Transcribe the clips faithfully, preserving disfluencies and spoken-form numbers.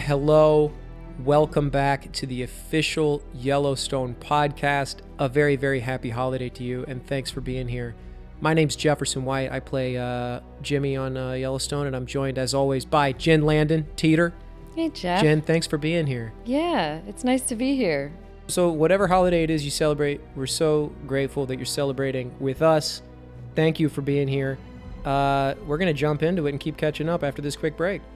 Hello, welcome back to the official Yellowstone podcast. A very, very happy holiday to you, and thanks for being here. My name's Jefferson White. I play uh, Jimmy on uh, Yellowstone, and I'm joined, as always, by Jen Landon, Teeter. Hey, Jeff. Jen, thanks for being here. Yeah, it's nice to be here. So whatever holiday it is you celebrate, we're so grateful that you're celebrating with us. Thank you for being here. Uh, we're going to jump into it and keep catching up after this quick break.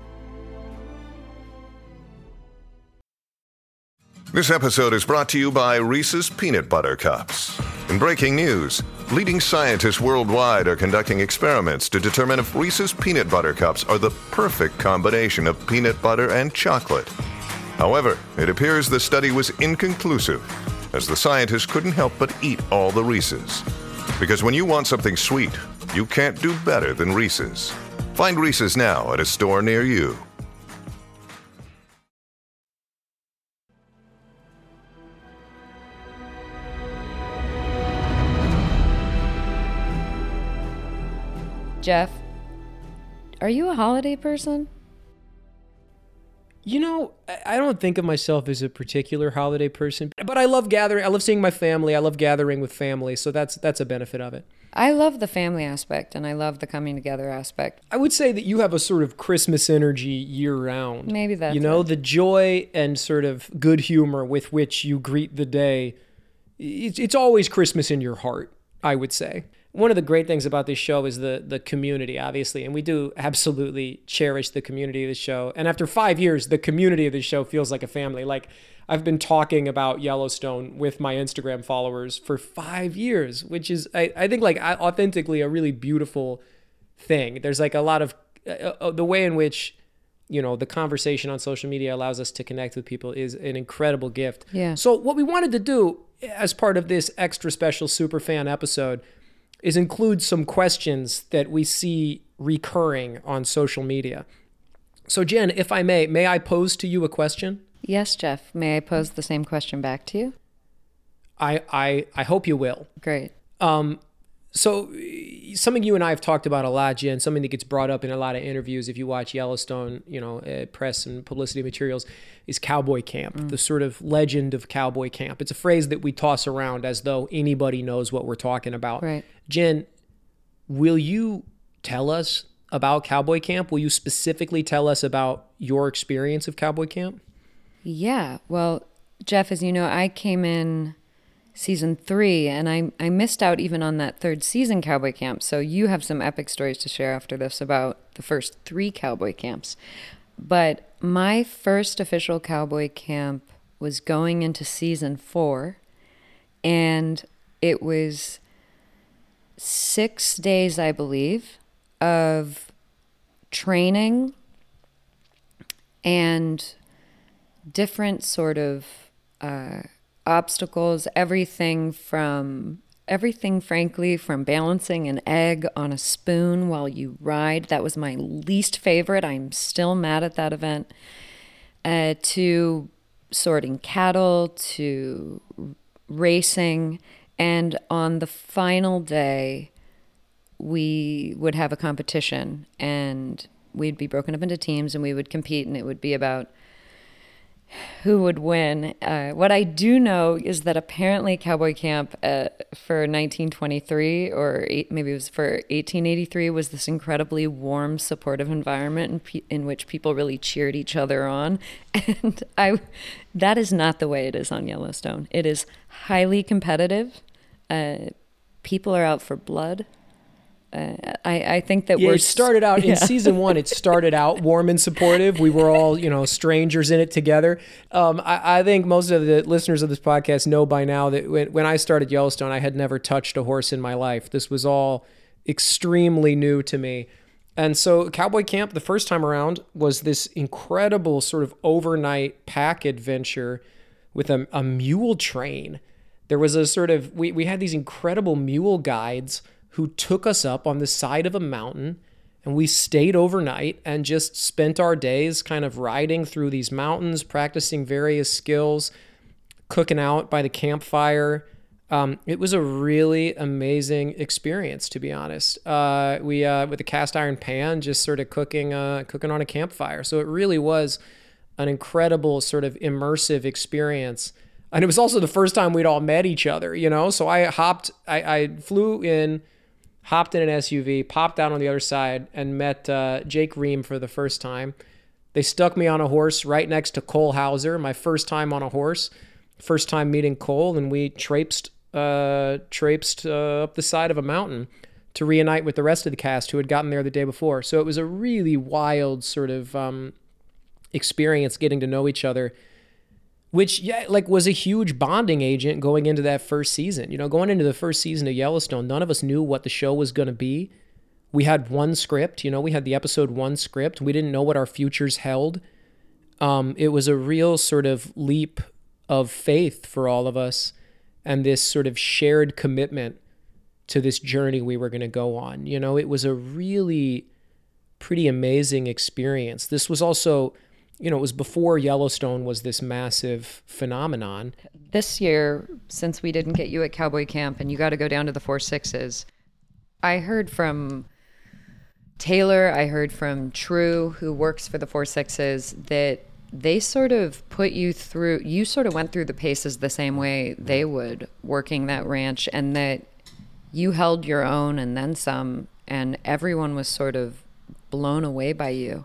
This episode is brought to you by Reese's Peanut Butter Cups. In breaking news, leading scientists worldwide are conducting experiments to determine if Reese's Peanut Butter Cups are the perfect combination of peanut butter and chocolate. However, it appears the study was inconclusive, as the scientists couldn't help but eat all the Reese's. Because when you want something sweet, you can't do better than Reese's. Find Reese's now at a store near you. Jeff, are you a holiday person? You know, I don't think of myself as a particular holiday person, but I love gathering. I love seeing my family. I love gathering with family. So that's that's a benefit of it. I love the family aspect, and I love the coming together aspect. I would say that you have a sort of Christmas energy year round. Maybe that's You know, it. the joy and sort of good humor with which you greet the day. It's, it's always Christmas in your heart, I would say. One of the great things about this show is the the community, obviously, and we do absolutely cherish the community of the show. And after five years, the community of the show feels like a family. Like, I've been talking about Yellowstone with my Instagram followers for five years, which is, I, I think, like authentically a really beautiful thing. There's like a lot of uh, the way in which, you know, the conversation on social media allows us to connect with people is an incredible gift. Yeah. So what we wanted to do as part of this extra special Superfan episode is include some questions that we see recurring on social media. So Jen, if I may, may I pose to you a question? Yes, Jeff. May I pose the same question back to you? I I, I hope you will. Great. Um, so something you and I have talked about a lot, Jen, something that gets brought up in a lot of interviews if you watch Yellowstone, you know, uh, press and publicity materials, is cowboy camp, mm. the sort of legend of cowboy camp. It's a phrase that we toss around as though anybody knows what we're talking about. Right. Jen, will you tell us about cowboy camp? Will you specifically tell us about your experience of cowboy camp? Yeah. Well, Jeff, as you know, I came in season three, and I, I missed out even on that third season cowboy camp. So you have some epic stories to share after this about the first three cowboy camps. But my first official cowboy camp was going into season four, and it was six days, I believe, of training and different sort of uh, obstacles, everything from, everything frankly, from balancing an egg on a spoon while you ride. That was my least favorite. I'm still mad at that event. Uh, to sorting cattle, to racing. And on the final day, we would have a competition, and we'd be broken up into teams, and we would compete, and it would be about who would win. Uh, what I do know is that apparently cowboy camp uh, for nineteen twenty-three, or eight, maybe it was for eighteen eighty-three, was this incredibly warm, supportive environment in, pe- in which people really cheered each other on. And I, that is not the way it is on Yellowstone. It is highly competitive. Uh, people are out for blood. Uh, I, I think that yeah, we're... it started out in yeah. season one. It started out warm and supportive. We were all, you know, strangers in it together. Um, I, I think most of the listeners of this podcast know by now that when, when I started Yellowstone, I had never touched a horse in my life. This was all extremely new to me. And so cowboy camp, the first time around, was this incredible sort of overnight pack adventure with a, a mule train. There was a sort of, we, we had these incredible mule guides who took us up on the side of a mountain, and we stayed overnight and just spent our days kind of riding through these mountains, practicing various skills, cooking out by the campfire. Um, it was a really amazing experience, to be honest. Uh, we, uh, with a cast iron pan, just sort of cooking, uh, cooking on a campfire. So it really was an incredible sort of immersive experience. And it was also the first time we'd all met each other, you know? So I hopped, I, I flew in, hopped in an S U V, popped out on the other side, and met uh, Jake Ream for the first time. They stuck me on a horse right next to Cole Hauser, my first time on a horse, first time meeting Cole, and we traipsed, uh, traipsed uh, up the side of a mountain to reunite with the rest of the cast who had gotten there the day before. So it was a really wild sort of um, experience getting to know each other, which yeah, like was a huge bonding agent going into that first season. You know, going into the first season of Yellowstone, none of us knew what the show was going to be. We had one script, you know, we had the episode one script. We didn't know what our futures held. Um, it was a real sort of leap of faith for all of us, and this sort of shared commitment to this journey we were going to go on. You know, it was a really pretty amazing experience. This was also, you know, it was before Yellowstone was this massive phenomenon. This year, since we didn't get you at Cowboy Camp and you got to go down to the Four Sixes, I heard from Taylor, I heard from True, who works for the Four Sixes, that they sort of put you through, you sort of went through the paces the same way they would working that ranch, and that you held your own and then some, and everyone was sort of blown away by you.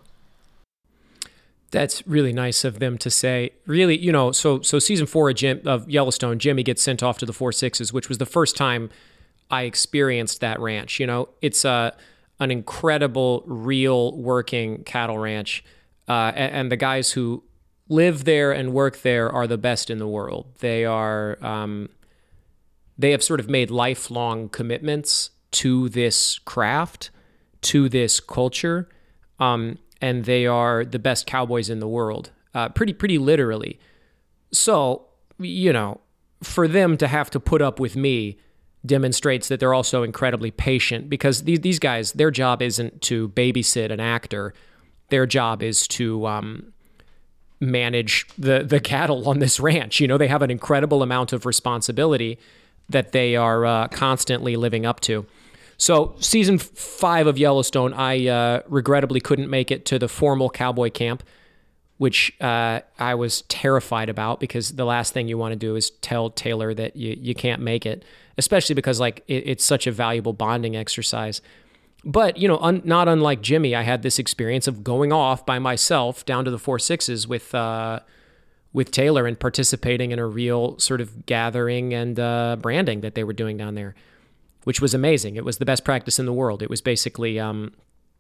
That's really nice of them to say. Really, you know, so so season four of, Jim, of Yellowstone, Jimmy gets sent off to the Four Sixes, which was the first time I experienced that ranch. You know, it's a, an incredible, real working cattle ranch. Uh, and, and the guys who live there and work there are the best in the world. They are... Um, They have sort of made lifelong commitments to this craft, to this culture, um, and they are the best cowboys in the world, uh, pretty pretty literally. So, you know, for them to have to put up with me demonstrates that they're also incredibly patient, because these these guys, their job isn't to babysit an actor. Their job is to um, manage the the cattle on this ranch. You know, they have an incredible amount of responsibility that they are uh, constantly living up to. So season five of Yellowstone, I uh, regrettably couldn't make it to the formal cowboy camp, which uh, I was terrified about, because the last thing you want to do is tell Taylor that you, you can't make it, especially because like it, it's such a valuable bonding exercise. But, you know, un, not unlike Jimmy, I had this experience of going off by myself down to the Four Sixes with uh, with Taylor and participating in a real sort of gathering and uh, branding that they were doing down there, which was amazing. It was the best practice in the world. It was basically, um,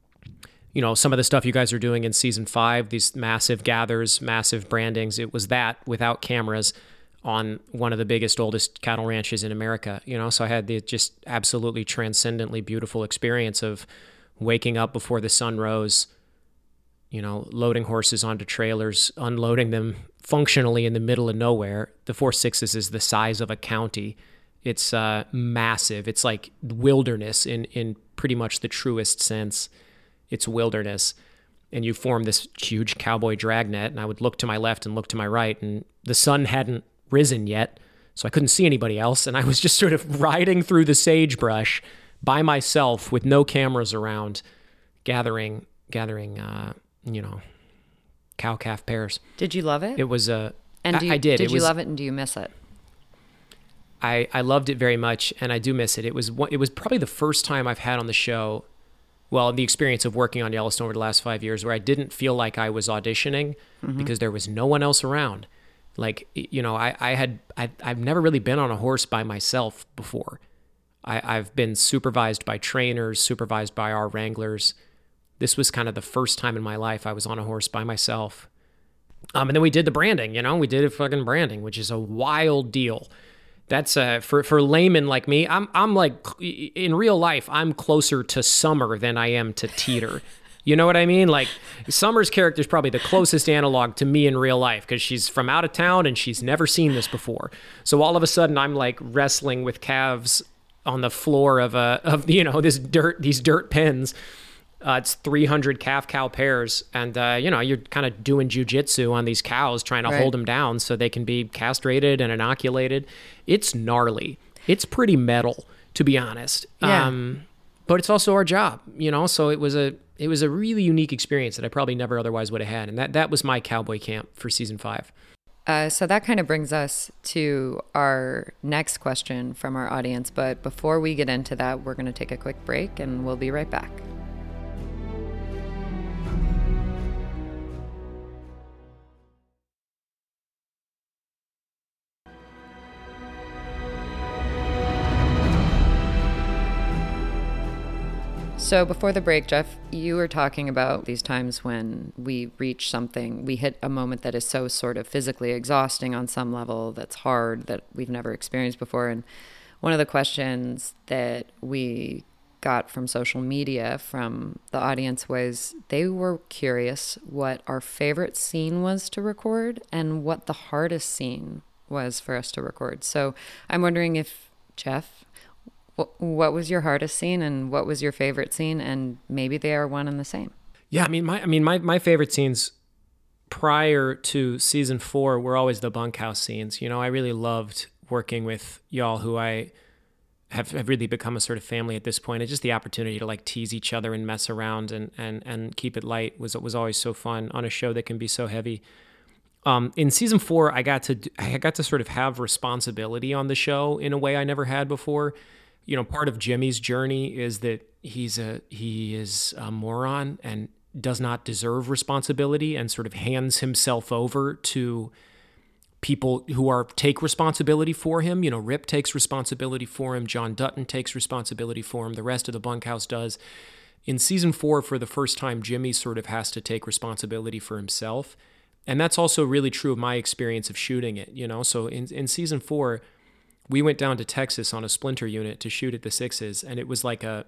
you know, some of the stuff you guys are doing in season five, these massive gathers, massive brandings. It was that without cameras on one of the biggest, oldest cattle ranches in America, you know? So I had the just absolutely transcendently beautiful experience of waking up before the sun rose, you know, loading horses onto trailers, unloading them functionally in the middle of nowhere. The Four Sixes is the size of a county. It's uh, massive. It's like wilderness in, in pretty much the truest sense. It's wilderness. And you form this huge cowboy dragnet, and I would look to my left and look to my right, and the sun hadn't risen yet, so I couldn't see anybody else, and I was just sort of riding through the sagebrush by myself with no cameras around, gathering, gathering, uh, you know, cow-calf pairs. Did you love it? It was a. Uh, and do you, I, I did. Did it you was, love it, and do you miss it? I I loved it very much, and I do miss it. It was it was probably the first time I've had on the show, well, the experience of working on Yellowstone over the last five years, where I didn't feel like I was auditioning mm-hmm. because there was no one else around. Like, you know, I, I had, I, I've never really been on a horse by myself before. I, I've been supervised by trainers, supervised by our wranglers. This was kind of the first time in my life I was on a horse by myself. Um, and then we did the branding, you know, we did a fucking branding, which is a wild deal. That's uh, for, for laymen like me, I'm, I'm like, in real life, I'm closer to Summer than I am to Teeter. You know what I mean? Like, Summer's character is probably the closest analog to me in real life, because she's from out of town and she's never seen this before. So all of a sudden, I'm like wrestling with calves on the floor of a of you know this dirt these dirt pens. Uh, it's three hundred calf cow pairs, and uh, you know you're kind of doing jujitsu on these cows, trying to right. hold them down so they can be castrated and inoculated. It's gnarly. It's pretty metal, to be honest. Yeah. Um, but it's also our job, you know? So it was a, it was a really unique experience that I probably never otherwise would have had. And that, that was my cowboy camp for season five. Uh, so that kind of brings us to our next question from our audience. But before we get into that, we're going to take a quick break and we'll be right back. So before the break, Jeff, you were talking about these times when we reach something, we hit a moment that is so sort of physically exhausting on some level, that's hard, that we've never experienced before. And one of the questions that we got from social media from the audience was they were curious what our favorite scene was to record and what the hardest scene was for us to record. So I'm wondering if, Jeff, what was your hardest scene and what was your favorite scene? And maybe they are one and the same. Yeah, I mean, my I mean, my, my favorite scenes prior to season four were always the bunkhouse scenes. You know, I really loved working with y'all who I have, have really become a sort of family at this point. It's just the opportunity to like tease each other and mess around and, and, and keep it light was was always so fun on a show that can be so heavy. Um, in season four, I got to I got to sort of have responsibility on the show in a way I never had before. You know, part of Jimmy's journey is that he's a he is a moron and does not deserve responsibility and sort of hands himself over to people who are take responsibility for him. You know, Rip takes responsibility for him. John Dutton takes responsibility for him. The rest of the bunkhouse does. In season four, for the first time, Jimmy sort of has to take responsibility for himself. And that's also really true of my experience of shooting it, you know? So in, in season four, we went down to Texas on a splinter unit to shoot at the Sixes, and it was like a,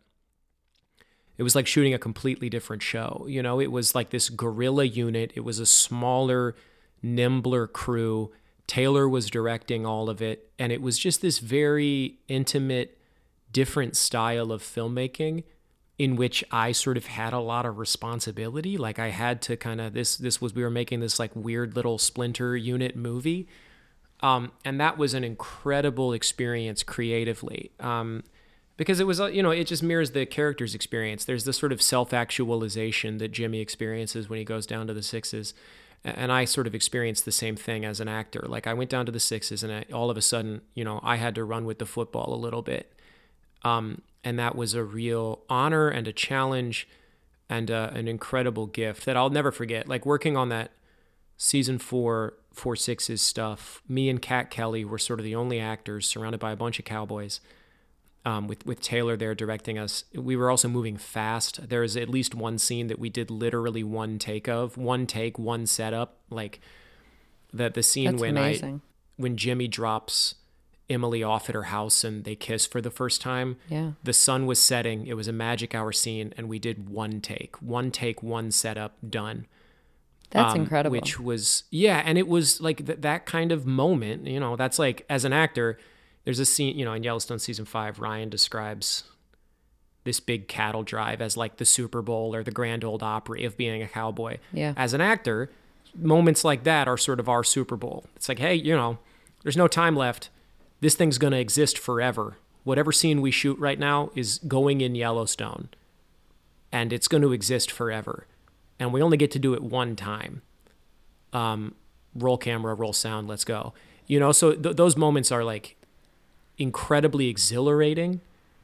it was like shooting a completely different show. You know, it was like this guerrilla unit. It was a smaller, nimbler crew. Taylor was directing all of it, and it was just this very intimate, different style of filmmaking in which I sort of had a lot of responsibility. Like I had to kind of, this, this was, we were making this like weird little splinter unit movie. Um, and that was an incredible experience creatively, um, because it was, you know, it just mirrors the character's experience. There's this sort of self-actualization that Jimmy experiences when he goes down to the Sixes. And I sort of experienced the same thing as an actor. Like I went down to the Sixes and I, all of a sudden, you know, I had to run with the football a little bit. Um, and that was a real honor and a challenge and uh, an incredible gift that I'll never forget. Like working on that season four, Four Sixes stuff, me and Kat Kelly were sort of the only actors surrounded by a bunch of cowboys, um, with, with Taylor there directing us. We were also moving fast. There is at least one scene that we did literally one take of, one take, one setup. Like that the scene That's when amazing. I, when Jimmy drops Emily off at her house and they kiss for the first time. Yeah. The sun was setting. It was a magic hour scene, and we did one take, one take, one setup, done. That's um, incredible. Which was, yeah, and it was like th- that kind of moment, you know, that's like, as an actor, there's a scene, you know, in Yellowstone season five, Ryan describes this big cattle drive as like the Super Bowl or the Grand Ole Opry of being a cowboy. Yeah. As an actor, moments like that are sort of our Super Bowl. It's like, hey, you know, there's no time left. This thing's going to exist forever. Whatever scene we shoot right now is going in Yellowstone, and it's going to exist forever. And we only get to do it one time. Um, roll camera, roll sound, let's go. You know, so th- those moments are like incredibly exhilarating,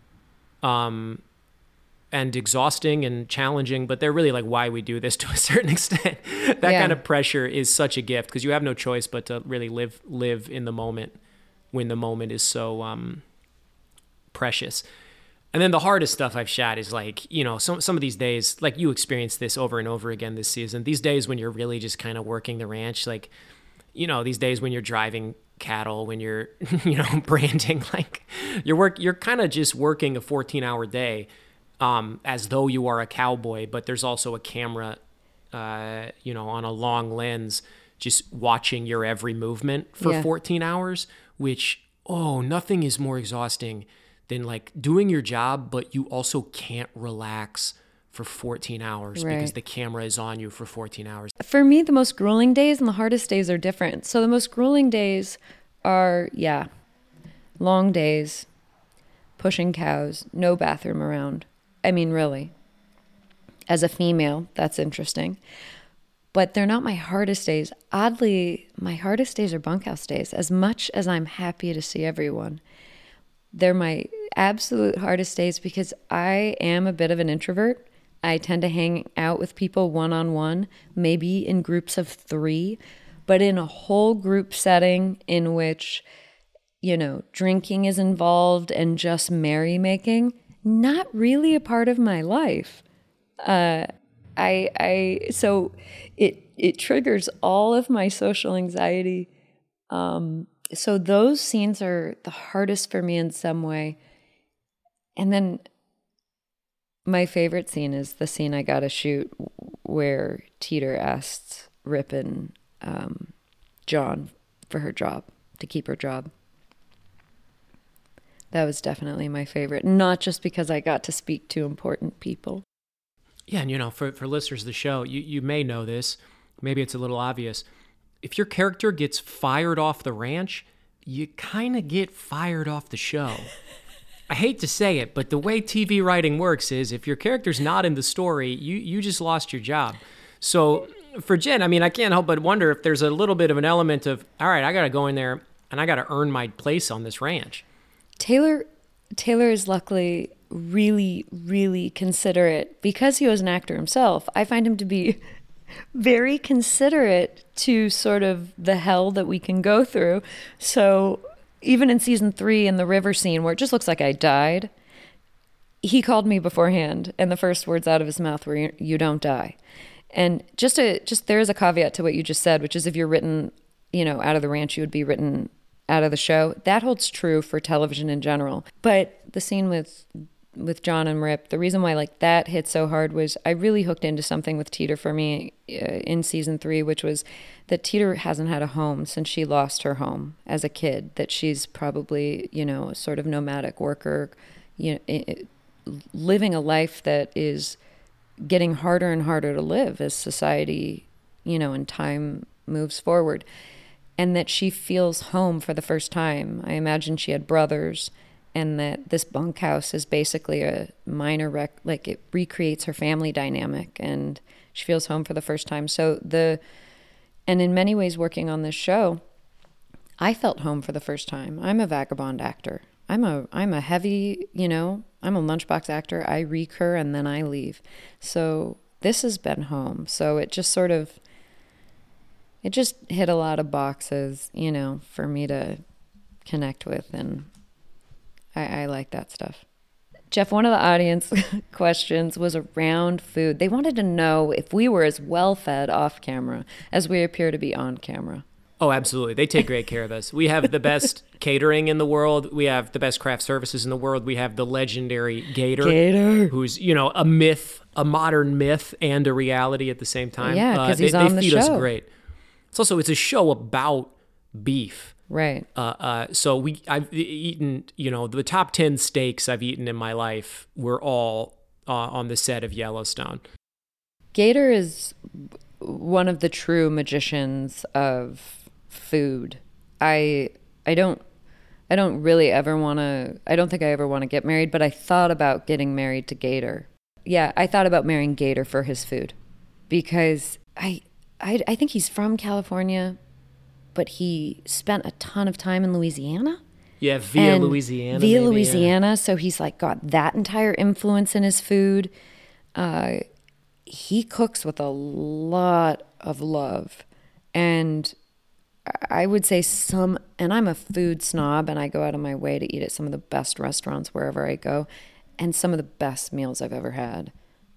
um, and exhausting and challenging, but they're really like why we do this to a certain extent. That Yeah. kind of pressure is such a gift because you have no choice but to really live live in the moment when the moment is so um, precious. And then the hardest stuff I've shot is like, you know, some some of these days, like you experienced this over and over again this season, these days when you're really just kind of working the ranch, like, you know, these days when you're driving cattle, when you're, you know, branding, like you're work, you're kind of just working a fourteen hour day, um, as though you are a cowboy, but there's also a camera, uh, you know, on a long lens, just watching your every movement for Yeah. fourteen hours, which, oh, nothing is more exhausting than like doing your job, but you also can't relax for fourteen hours Right. because the camera is on you for fourteen hours. For me, the most grueling days and the hardest days are different. So the most grueling days are, yeah, long days, pushing cows, no bathroom around, I mean, really. As a female, that's interesting. But they're not my hardest days. Oddly, my hardest days are bunkhouse days. As much as I'm happy to see everyone, they're my absolute hardest days because I am a bit of an introvert. I tend to hang out with people one-on-one, maybe in groups of three, but in a whole group setting in which, you know, drinking is involved and just merrymaking, not really a part of my life. Uh, I, I, so it, it triggers all of my social anxiety. Um, so those scenes are the hardest for me in some way. And then my favorite scene is the scene I got to shoot where Teeter asked Rip and um, John for her job, to keep her job. That was definitely my favorite, not just because I got to speak to important people. Yeah, and you know, for, for listeners of the show, you, you may know this, maybe it's a little obvious. If your character gets fired off the ranch, you kind of get fired off the show. I hate to say it, but the way T V writing works is if your character's not in the story, you, you just lost your job. So for Jen, I mean, I can't help but wonder if there's a little bit of an element of, all right, I got to go in there and I got to earn my place on this ranch. Taylor, Taylor is luckily really, really considerate. Because he was an actor himself, I find him to be very considerate to sort of the hell that we can go through. So even in season three, in the river scene where it just looks like I died, he called me beforehand, and the first words out of his mouth were, "You don't die." And just a just there is a caveat to what you just said, which is if you're written, you know, out of the ranch, you would be written out of the show. That holds true for television in general. But the scene with with John and Rip, the reason why like that hit so hard was I really hooked into something with Teeter for me uh, in season three, which was that Teeter hasn't had a home since she lost her home as a kid, that she's probably, you know, sort of nomadic worker, you know, it, living a life that is getting harder and harder to live as society, you know, and time moves forward. And that she feels home for the first time. I imagine she had brothers, and that this bunkhouse is basically a minor rec, like it recreates her family dynamic, and she feels home for the first time. So the, and in many ways working on this show, I felt home for the first time. I'm a vagabond actor. I'm a, I'm a heavy, you know, I'm a lunchbox actor. I recur and then I leave. So this has been home. So it just sort of, it just hit a lot of boxes, you know, for me to connect with, and I, I like that stuff. Jeff, one of the audience questions was around food. They wanted to know if we were as well fed off camera as we appear to be on camera. Oh, absolutely. They take great care of us. We have the best catering in the world. We have the best craft services in the world. We have the legendary Gator, Gator. who's, you know, a myth, a modern myth and a reality at the same time. Yeah, because uh, he's they, on they the feed show. us great. It's also, it's a show about beef. Right. Uh, uh, so we, I've eaten, you know, the top ten steaks I've eaten in my life were all uh, on the set of Yellowstone. Gator is one of the true magicians of food. I I don't I don't really ever want to, I don't think I ever want to get married, but I thought about getting married to Gator. Yeah, I thought about marrying Gator for his food because I I, I think he's from California, but he spent a ton of time in Louisiana. Yeah, via And Louisiana. Via maybe, Louisiana, yeah. so he's like got that entire influence in his food. Uh, he cooks with a lot of love. And I would say some, and I'm a food snob and I go out of my way to eat at some of the best restaurants wherever I go. And some of the best meals I've ever had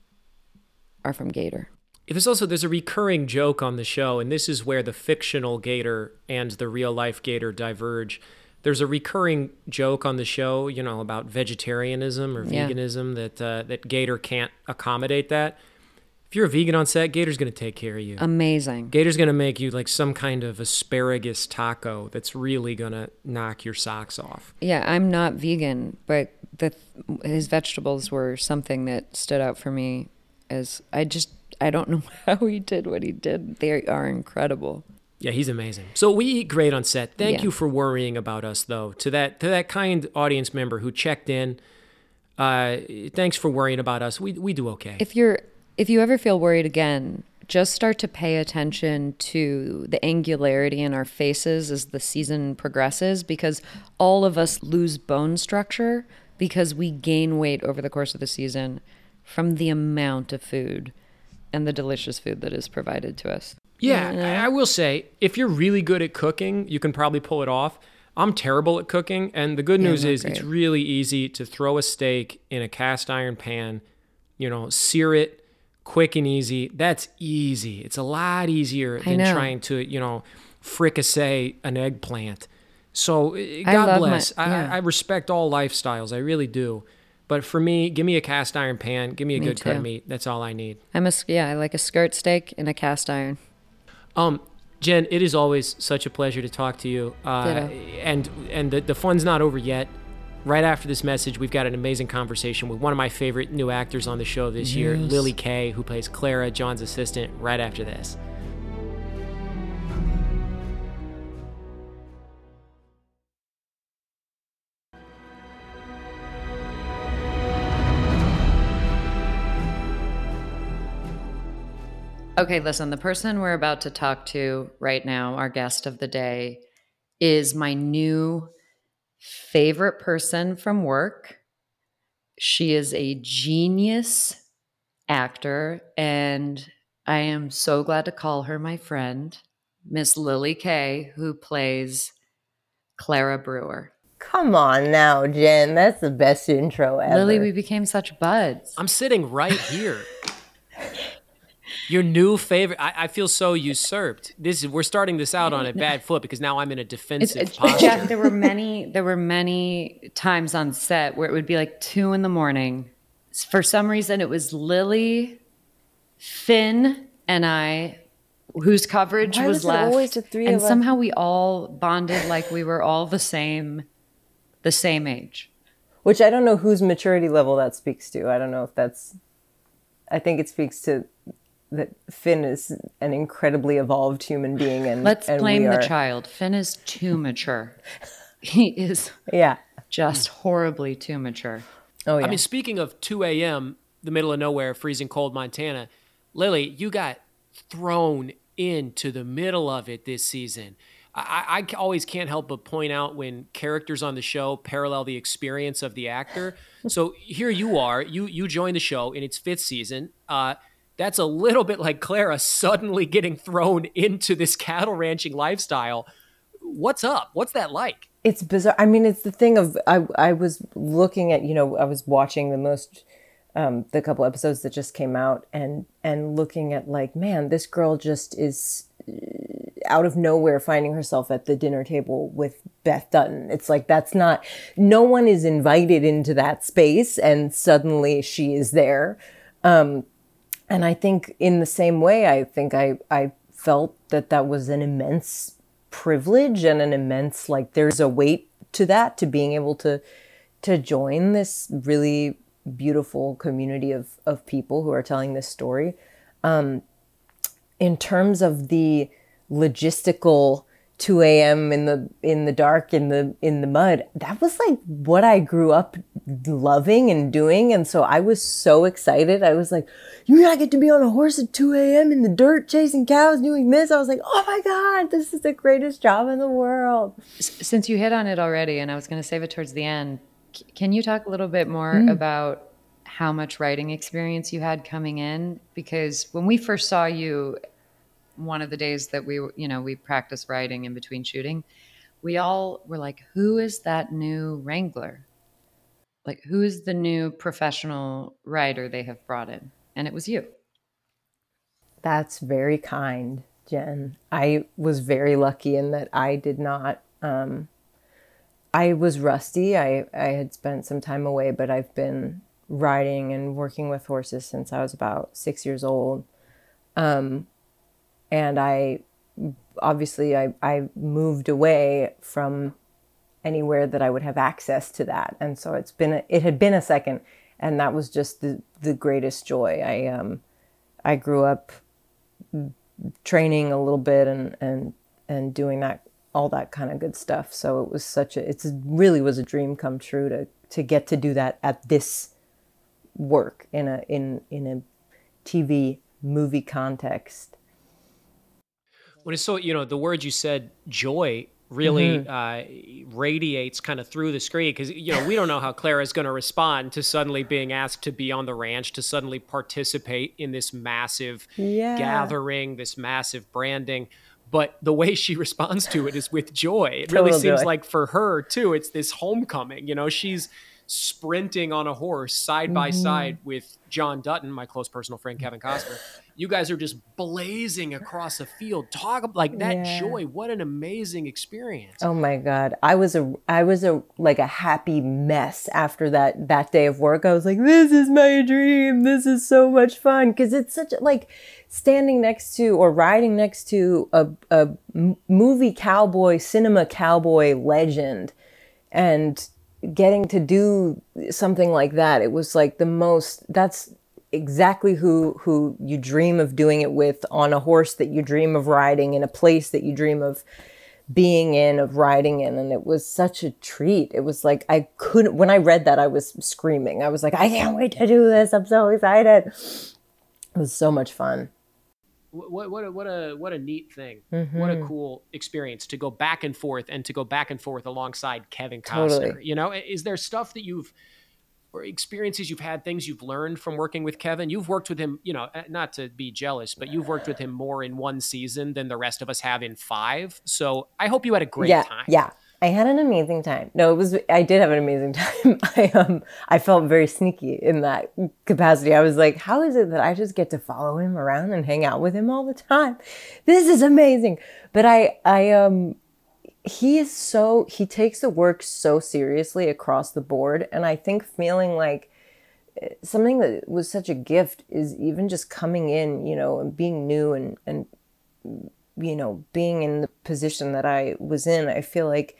are from Gator. There's also, there's a recurring joke on the show, and this is where the fictional Gator and the real life Gator diverge. There's a recurring joke on the show, you know, about vegetarianism or Yeah. veganism, that uh, that Gator can't accommodate that. If you're a vegan on set, Gator's going to take care of you. Amazing. Gator's going to make you like some kind of asparagus taco that's really going to knock your socks off. Yeah, I'm not vegan, but the his vegetables were something that stood out for me as I just, I don't know how he did what he did. They are incredible. Yeah, he's amazing. So we eat great on set. Thank Yeah. you for worrying about us, though. To that to that kind audience member who checked in, Uh, thanks for worrying about us. We we do okay. If you're if you ever feel worried again, just start to pay attention to the angularity in our faces as the season progresses, because all of us lose bone structure because we gain weight over the course of the season from the amount of food and the delicious food that is provided to us. Yeah, I, I will say, if you're really good at cooking, you can probably pull it off. I'm terrible at cooking, and the good Yeah, news not is great. it's really easy to throw a steak in a cast iron pan, you know, sear it quick and easy. That's easy. It's a lot easier I than know. trying to, you know, fricassee an eggplant. So eh, I God love my- bless. yeah. I, I respect all lifestyles. I really do. But for me, give me a cast iron pan. Give me a Me good cut of too. meat. That's all I need. I'm a s- yeah, I like a skirt steak in a cast iron. Um, Jen, it is always such a pleasure to talk to you. Uh, Ditto. and and the, the fun's not over yet. Right after this message, we've got an amazing conversation with one of my favorite new actors on the show this year, Yes. Lily Kay, who plays Clara, John's assistant, right after this. Okay, listen, the person we're about to talk to right now, our guest of the day, is my new favorite person from work. She is a genius actor, and I am so glad to call her my friend, Miss Lily Kay, who plays Clara Brewer. Come on now, Jen. That's the best intro ever. Lily, we became such buds. I'm sitting right here. Your new favorite. I, I feel so usurped. This is we're starting this out on a bad foot because now I'm in a defensive It's- posture. Jack, there were many there were many times on set where it would be like two in the morning. For some reason it was Lily, Finn, and I whose coverage Why was was it left. always the three and of us? somehow we all bonded like we were all the same the same age. Which I don't know whose maturity level that speaks to. I don't know if that's. I think it speaks to that Finn is an incredibly evolved human being, and Let's and blame we the are, child. Finn is too mature. He is Yeah. just horribly too mature. Oh yeah. I mean, speaking of two a.m., the middle of nowhere, freezing cold Montana, Lily, you got thrown into the middle of it this season. I, I always can't help but point out when characters on the show parallel the experience of the actor. So here you are, you you joined the show in its fifth season. Uh, that's a little bit like Clara suddenly getting thrown into this cattle ranching lifestyle. What's up? What's that like? It's bizarre. I mean, it's the thing of I I was looking at, you know, I was watching the most um the couple episodes that just came out, and and looking at like, man, this girl just is out of nowhere finding herself at the dinner table with Beth Dutton. It's like, that's not, no one is invited into that space and suddenly she is there. Um, and I think in the same way, I think I, I felt that that was an immense privilege and an immense, like, there's a weight to that, to being able to, to join this really beautiful community of, of people who are telling this story. Um, in terms of the logistical two a.m. in the in the dark in the in the mud, that was like what I grew up loving and doing, and so I was so excited. I was like, "You mean I get to be on a horse at two a.m. in the dirt chasing cows doing this?" I was like, "Oh my god, this is the greatest job in the world." Since you hit on it already, and I was going to save it towards the end, c- can you talk a little bit more Mm. about how much writing experience you had coming in? Because when we first saw you, one of the days that we, you know, we practiced writing in between shooting, we all were like, who is that new Wrangler? Like, who is the new professional writer they have brought in? And it was you. That's very kind, Jen. I was very lucky in that I did not, um, I was rusty. I, I had spent some time away, but I've been riding and working with horses since I was about six years old. Um, and I, obviously, I, I moved away from anywhere that I would have access to that. And so it's been, a, it had been a second, and that was just the, the greatest joy. I, um, I grew up training a little bit and, and, and doing that, all that kind of good stuff. So it was such a, it's really was a dream come true to, to get to do that at this work in a in in a T V movie context. When it's so, you know, the word you said, joy, really mm-hmm. uh, radiates kind of through the screen, because, you know, we don't know how Clara's going to respond to suddenly being asked to be on the ranch, to suddenly participate in this massive yeah. gathering, this massive branding. But the way she responds to it is with joy. It Total really seems joy. Like for her, too, it's this homecoming. You know, she's sprinting on a horse side mm-hmm. by side with John Dutton, my close personal friend, Kevin Costner. You guys are just blazing across a field. Talk like that yeah. joy. What an amazing experience. Oh my God. I was a, I was a, like a happy mess after that, that day of work. I was like, this is my dream. This is so much fun. Cause it's such a, like standing next to or riding next to a, a movie cowboy, cinema cowboy legend, and getting to do something like that. It was like the most, that's exactly who who you dream of doing it with, on a horse that you dream of riding, in a place that you dream of being in, of riding in. And it was such a treat. It was like, I couldn't, when I read that, I was screaming. I was like, I can't wait to do this. I'm so excited. It was so much fun. What what a, what a what a neat thing. Mm-hmm. What a cool experience to go back and forth and to go back and forth alongside Kevin Costner. Totally. You know, is there stuff that you've, or experiences you've had, things you've learned from working with Kevin? You've worked with him, you know, not to be jealous, but you've worked with him more in one season than the rest of us have in five. So I hope you had a great yeah, time. Yeah. I had an amazing time. No, it was, I did have an amazing time. I, um, I felt very sneaky in that capacity. I was like, how is it that I just get to follow him around and hang out with him all the time? This is amazing. But I, I, um, he is so, he takes the work so seriously across the board. And I think feeling like something that was such a gift is even just coming in, you know, and being new and, and, you know, being in the position that I was in. I feel like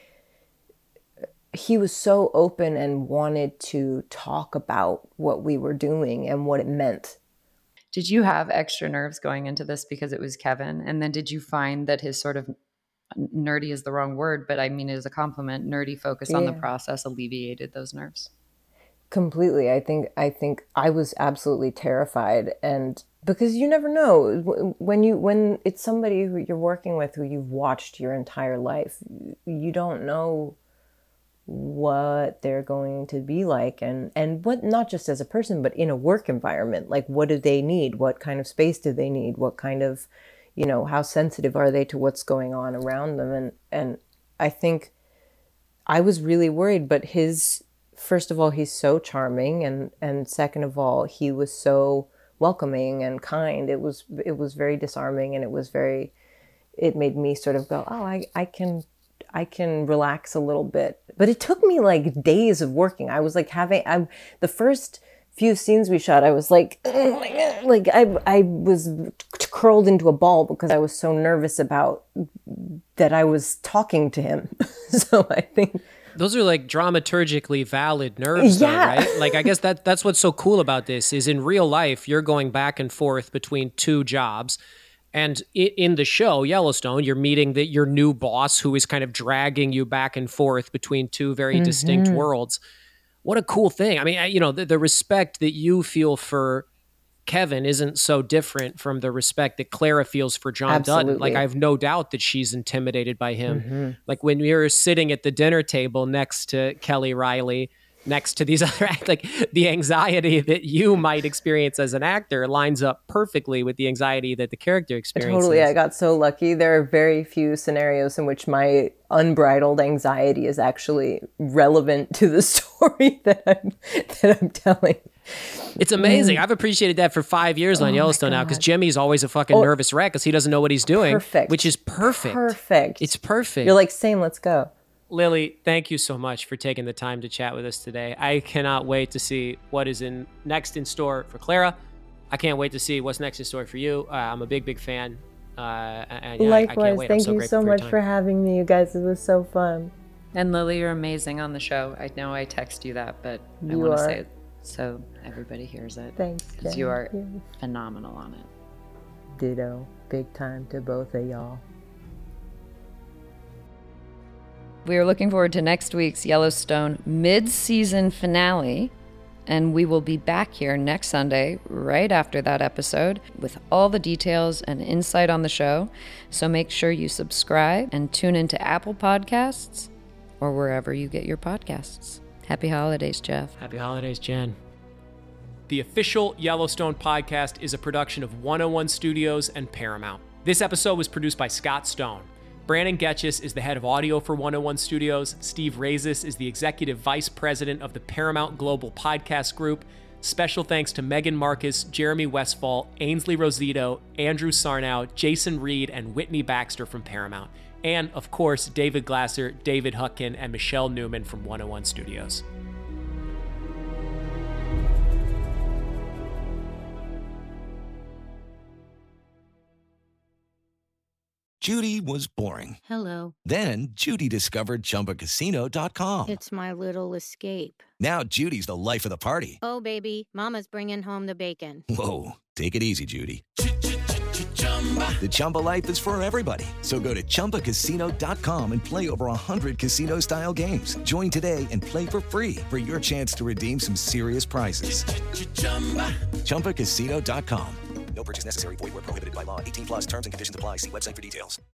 he was so open and wanted to talk about what we were doing and what it meant. Did you have extra nerves going into this because it was Kevin? And then did you find that his sort of, nerdy is the wrong word, but I mean it as a compliment, nerdy focus yeah. on the process alleviated those nerves? Completely. I think, I think I was absolutely terrified. And because you never know when you, when it's somebody who you're working with, who you've watched your entire life, you don't know what they're going to be like, and and what, not just as a person, but in a work environment. Like, what do they need? What kind of space do they need? What kind of, you know, how sensitive are they to what's going on around them? And and I think I was really worried, but his, first of all, he's so charming, and and second of all, he was so welcoming and kind. It was it was very disarming, and it was very, it made me sort of go, oh, I I can I can relax a little bit. But it took me like days of working. I was like having, I, the first few scenes we shot, I was like, oh my God, like I, I was curled into a ball because I was so nervous about that I was talking to him. So I think those are like dramaturgically valid nerves, yeah. though, right? Like, I guess that that's what's so cool about this is in real life, you're going back and forth between two jobs. And in the show, Yellowstone, you're meeting the, your new boss who is kind of dragging you back and forth between two very mm-hmm. distinct worlds. What a cool thing. I mean, you know, the, the respect that you feel for Kevin isn't so different from the respect that Clara feels for John Absolutely. Dutton. Like, I have no doubt that she's intimidated by him. Mm-hmm. Like, when you're sitting at the dinner table next to Kelly Riley, next to these other act, like the anxiety that you might experience as an actor lines up perfectly with the anxiety that the character experiences. Totally. I got so lucky. There are very few scenarios in which my unbridled anxiety is actually relevant to the story that I'm, that I'm telling. It's amazing. I've appreciated that for five years on oh Yellowstone now, because Jimmy's always a fucking oh, nervous wreck because he doesn't know what he's doing. Perfect. Which is perfect. Perfect. It's perfect. You're like, same, let's go. Lily, thank you so much for taking the time to chat with us today. I cannot wait to see what is in next in store for Clara. I can't wait to see what's next in store for you. Uh, I'm a big, big fan. Uh, and yeah, Likewise, I can't wait. thank so you so for much for having me, you guys. It was so fun. And Lily, you're amazing on the show. I know I text you that, but I want to say it so everybody hears it. Thanks, because you are phenomenal on it. Ditto. Big time to both of y'all. We are looking forward to next week's Yellowstone mid-season finale, and we will be back here next Sunday right after that episode with all the details and insight on the show. So make sure you subscribe and tune into Apple Podcasts or wherever you get your podcasts. Happy holidays, Jeff. Happy holidays, Jen. The official Yellowstone podcast is a production of one oh one Studios and Paramount. This episode was produced by Scott Stone. Brandon Getchis is the head of audio for one oh one Studios. Steve Razis is the executive vice president of the Paramount Global Podcast Group. Special thanks to Megan Marcus, Jeremy Westfall, Ainsley Rosito, Andrew Sarnow, Jason Reed, and Whitney Baxter from Paramount. And, of course, David Glasser, David Hutkin, and Michelle Newman from one oh one Studios. Judy was boring. Hello. Then Judy discovered Chumba Casino dot com. It's my little escape. Now Judy's the life of the party. Oh, baby, mama's bringing home the bacon. Whoa, take it easy, Judy. The Chumba life is for everybody. So go to Chumba Casino dot com and play over one hundred casino-style games. Join today and play for free for your chance to redeem some serious prizes. Chumba Casino dot com. No purchase necessary. Void where prohibited by law. eighteen plus terms and conditions apply. See website for details.